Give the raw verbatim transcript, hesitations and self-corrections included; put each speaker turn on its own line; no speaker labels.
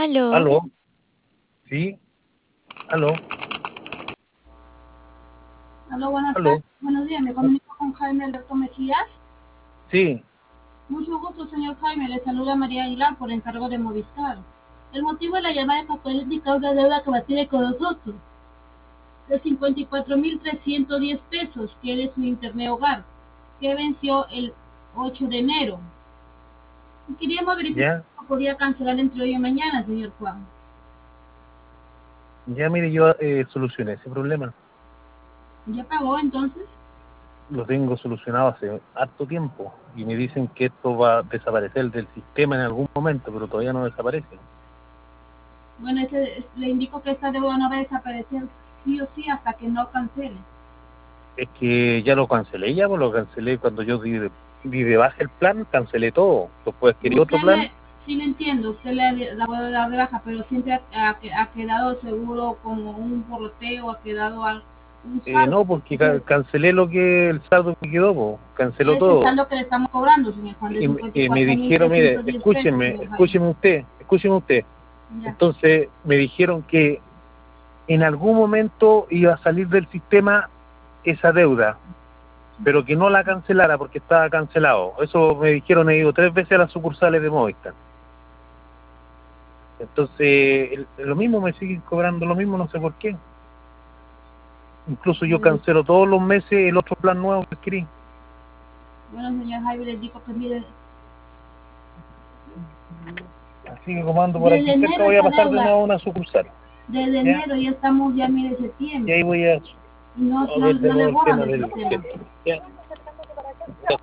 Aló.
¿Aló? ¿Sí? ¿Aló?
Aló, buenas tardes.
¿Aló?
Buenos días, me comunico con Jaime Alberto Mejías.
Sí,
Mucho gusto, señor Jaime. Le saluda María Aguilar por encargo de Movistar. El motivo de la llamada es para poder indicar una deuda que va a tener con nosotros de cincuenta y cuatro mil trescientos diez pesos, que es su internet hogar, que venció el ocho de enero. Y queríamos verificar
ya,
si podía cancelar entre hoy y mañana, señor Juan.
ya mire, yo eh, solucioné ese problema.
¿Ya pagó entonces?
Lo tengo solucionado hace harto tiempo y me dicen que esto va a desaparecer del sistema en algún momento, pero todavía no desaparece.
Bueno, ese, le indico que esta deuda no va a desaparecer sí o sí hasta que no cancele.
Es que ya lo cancelé, ya pues lo cancelé cuando yo di de, di de baja el plan, cancelé todo. Después quería otro
Usted
plan.
le, sí le entiendo, usted le la puede dar de baja, pero siempre ha, ha- ha quedado seguro como un porroteo, ha quedado al- un
Eh,
saldo.
no, porque ca-
Ese,
cancelé lo que el saldo que quedó, pues, canceló
ese
todo.
saldo que le estamos cobrando, señor Juan, de
Y, me-
cincuenta y
y me
cuatro mil
dijeron, mire,
trescientos diez pesos,
escúcheme,
señor Jaime.
escúcheme usted, escúcheme usted.
Ya.
Entonces me dijeron que en algún momento iba a salir del sistema esa deuda, pero que no la cancelara porque estaba cancelado. Eso me dijeron, he ido tres veces a las sucursales de Movistar. Entonces, el- lo mismo me siguen cobrando lo mismo, no sé por qué. Incluso yo
Bueno,
cancelo todos los meses el otro plan nuevo que adquirí.
bueno, señor Jaime, les digo que mire,
Así que como ando por
desde
aquí cerca,
enero
voy a
esta
pasar de nuevo
deuda,
a una sucursal.
desde
¿Ya?
enero ya estamos ya mire
Y
septiembre,
ahí voy a,
y no,
a
no,
ver de
no le
nuevo el
borran
tema
del
del...
sistema.
¿Ya?